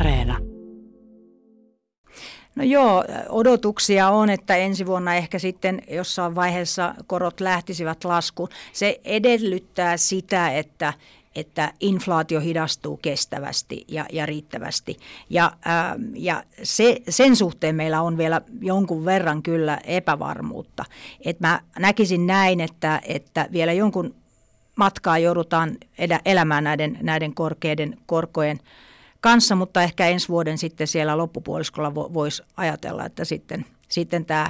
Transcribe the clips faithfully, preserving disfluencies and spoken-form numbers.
Areena. No joo, odotuksia on, että ensi vuonna ehkä sitten jossain vaiheessa korot lähtisivät laskuun. Se edellyttää sitä, että, että inflaatio hidastuu kestävästi ja, ja riittävästi. Ja, ää, ja se, sen suhteen meillä on vielä jonkun verran kyllä epävarmuutta. Et mä näkisin näin, että, että vielä jonkun matkaa joudutaan elä, elämään näiden, näiden korkeiden korkojen kanssa, mutta ehkä ensi vuoden sitten siellä loppupuoliskolla voisi ajatella, että sitten, sitten tämä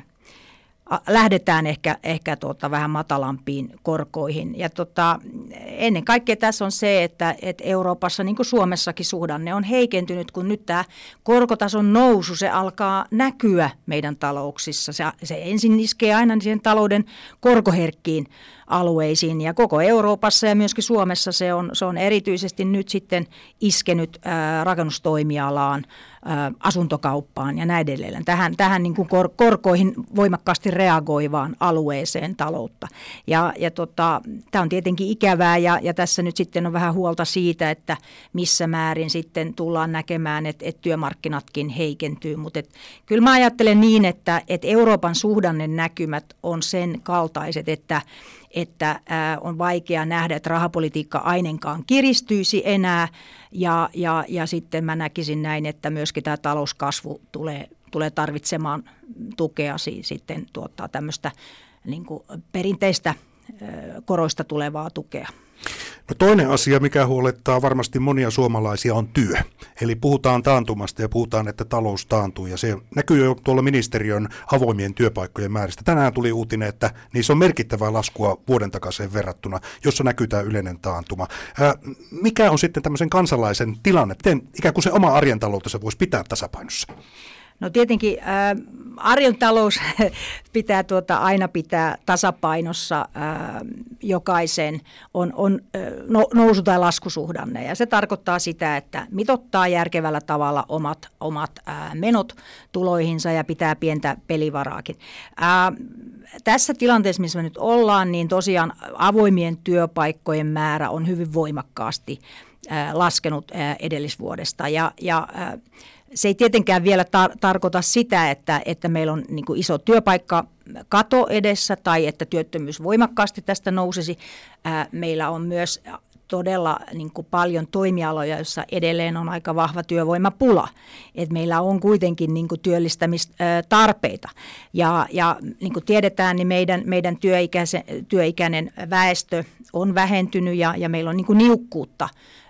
lähdetään ehkä, ehkä tuota vähän matalampiin korkoihin. Ja tota, ennen kaikkea tässä on se, että, että Euroopassa niin kuin Suomessakin suhdanne on heikentynyt, kun nyt tämä korkotason nousu, se alkaa näkyä meidän talouksissa. Se, se ensin iskee aina siihen talouden korkoherkkiin alueisiin ja koko Euroopassa ja myöskin Suomessa se on, se on erityisesti nyt sitten iskenyt ää, rakennustoimialaan, ää, asuntokauppaan ja näin edelleen. Tähän, tähän niin kuin kor, korkoihin voimakkaasti reagoivaan alueeseen taloutta. Ja, ja tota, tämä on tietenkin ikävää ja, ja tässä nyt sitten on vähän huolta siitä, että missä määrin sitten tullaan näkemään, että, että työmarkkinatkin heikentyy. Mutta et, kyllä mä ajattelen niin, että, että Euroopan suhdannenäkymät on sen kaltaiset, että että on vaikea nähdä, että rahapolitiikka ainakaan kiristyisi enää ja, ja, ja sitten mä näkisin näin, että myöskin tämä talouskasvu tulee, tulee tarvitsemaan tukea sitten tuottaa tämmöistä niin kuin perinteistä koroista tulevaa tukea. No toinen asia, mikä huolettaa varmasti monia suomalaisia, on työ. Eli puhutaan taantumasta ja puhutaan, että talous taantuu ja se näkyy jo tuolla ministeriön avoimien työpaikkojen määristä. Tänään tuli uutinen, että niissä on merkittävää laskua vuoden takaiseen verrattuna, jossa näkyy tämä yleinen taantuma. Ää, mikä on sitten tämmöisen kansalaisen tilanne? Miten ikään kuin se oma arjen taloutensa voisi pitää tasapainossa? No tietenkin ää, arjen talous pitää tuota aina pitää tasapainossa, ää, jokaisen on, on no, nousu- tai laskusuhdanne ja se tarkoittaa sitä, että mitottaa järkevällä tavalla omat, omat ää, menot tuloihinsa ja pitää pientä pelivaraakin. Ää, tässä tilanteessa, missä me nyt ollaan, niin tosiaan avoimien työpaikkojen määrä on hyvin voimakkaasti ää, laskenut ää, edellisvuodesta ja, ja ää, se ei tietenkään vielä tar- tarkoita sitä, että, että meillä on niin kuin iso työpaikkakato edessä tai että työttömyys voimakkaasti tästä nousisi. Ää, meillä on myös todella niin kuin paljon toimialoja, joissa edelleen on aika vahva työvoimapula. Et meillä on kuitenkin niin kuin työllistämistarpeita. Ja, ja niin kuin tiedetään, niin meidän, meidän työikäisen, työikäinen väestö on vähentynyt ja, ja meillä on niin kuin niukkuutta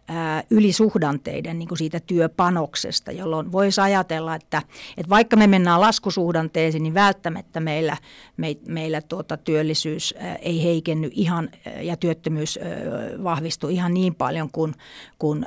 ylisuhdanteiden niin kuin siitä työpanoksesta, jolloin voisi ajatella, että, että vaikka me mennään laskusuhdanteeseen, niin välttämättä meillä, me, meillä tuota työllisyys ei heikenny ihan ja työttömyys vahvistu ihan niin paljon kuin, kuin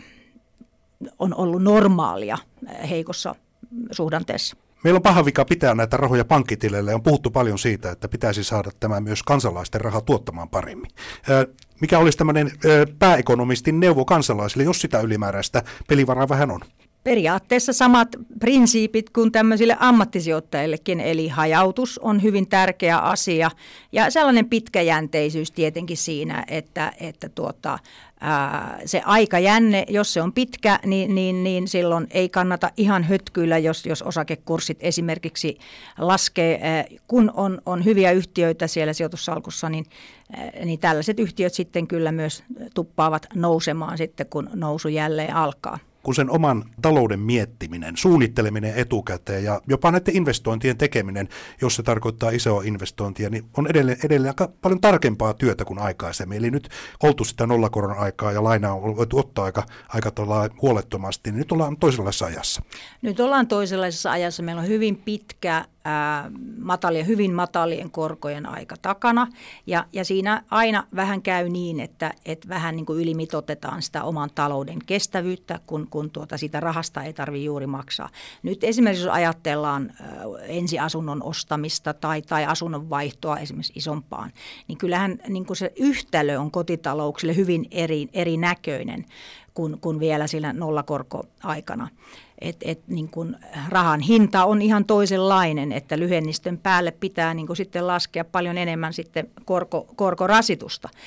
on ollut normaalia heikossa suhdanteessa. Meillä on paha vika pitää näitä rahoja pankkitileille. On puhuttu paljon siitä, että pitäisi saada tämä myös kansalaisten raha tuottamaan paremmin. Mikä olisi tämmöinen pääekonomistin neuvo kansalaisille, jos sitä ylimääräistä pelivaraa vähän on? Periaatteessa samat prinsiipit kuin tämmöisille ammattisijoittajillekin, eli hajautus on hyvin tärkeä asia ja sellainen pitkäjänteisyys tietenkin siinä, että, että tuota, ää, se aikajänne, jos se on pitkä, niin, niin, niin silloin ei kannata ihan hötkyillä, jos, jos osakekurssit esimerkiksi laskee, ää, kun on, on hyviä yhtiöitä siellä sijoitussalkussa, niin, ää, niin tällaiset yhtiöt sitten kyllä myös tuppaavat nousemaan sitten, kun nousu jälleen alkaa. Kun sen oman talouden miettiminen, suunnitteleminen etukäteen ja jopa näiden investointien tekeminen, jos se tarkoittaa isoa investointia, niin on edelleen, edelleen aika paljon tarkempaa työtä kuin aikaisemmin. Eli nyt oltu sitä nollakoron aikaa ja lainaa on voitu ottaa aika, aika huolettomasti, niin nyt ollaan toisenlaisessa ajassa. Nyt ollaan toisenlaisessa ajassa. Meillä on hyvin pitkä, ää, matalien, hyvin matalien korkojen aika takana ja, ja siinä aina vähän käy niin, että, että vähän niin kuin ylimitotetaan sitä oman talouden kestävyyttä, kun kun tuota siitä rahasta ei tarvitse juuri maksaa. Nyt esimerkiksi jos ajatellaan äh, ensiasunnon ostamista tai, tai asunnon vaihtoa esimerkiksi isompaan, niin kyllähän niin kuin se yhtälö on kotitalouksille hyvin eri, erinäköinen kuin, kuin vielä sillä nollakorkoaikana. Et, et, niin kun rahan hinta on ihan toisenlainen, että lyhennistön päälle pitää niin kun sitten laskea paljon enemmän sitten korko, korkorasitusta.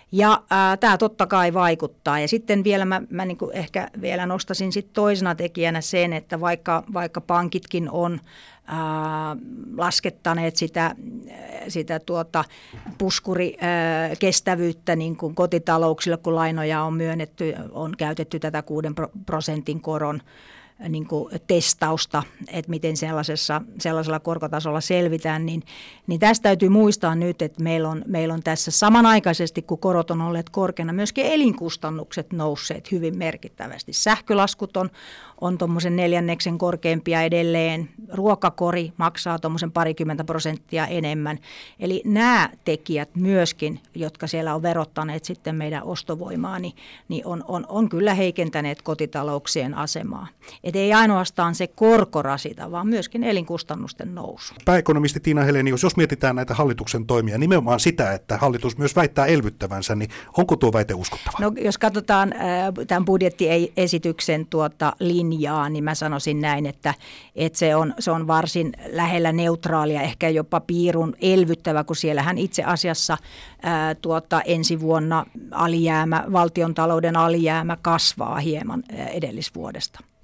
Ja ää, tämä totta kai vaikuttaa. Ja sitten vielä mä, mä niin kuin ehkä vielä nostasin sit toisena tekijänä sen, että vaikka, vaikka pankitkin on ää, laskettaneet sitä, sitä tuota puskurikestävyyttä niin kuin kotitalouksille, kun lainoja on myönnetty, on käytetty tätä kuuden prosentin koron niin kuin testausta, että miten sellaisessa, sellaisella korkotasolla selvitään, niin, niin tästä täytyy muistaa nyt, että meillä on, meillä on tässä samanaikaisesti, kun korot on olleet korkeana, myöskin elinkustannukset nousseet hyvin merkittävästi. Sähkölaskut on, on tuommoisen neljänneksen korkeampia edelleen, ruokakori maksaa tuommoisen parikymmentä prosenttia enemmän. Eli nämä tekijät myöskin, jotka siellä on verottaneet sitten meidän ostovoimaa, niin, niin on, on, on kyllä heikentäneet kotitalouksien asemaa. Että ei ainoastaan se korko rasita, vaan myöskin elinkustannusten nousu. Pääekonomisti Tiina Helenius, jos mietitään näitä hallituksen toimia, nimenomaan sitä, että hallitus myös väittää elvyttävänsä, niin onko tuo väite uskottava? No, jos katsotaan äh, tämän budjettiesityksen tuota linjaa, niin mä sanoisin näin, että, että se, on, se on varsin lähellä neutraalia, ehkä jopa piirun elvyttävä, kun siellähän itse asiassa äh, tuota, ensi vuonna alijäämä, valtiontalouden alijäämä kasvaa hieman äh, edellisvuodesta.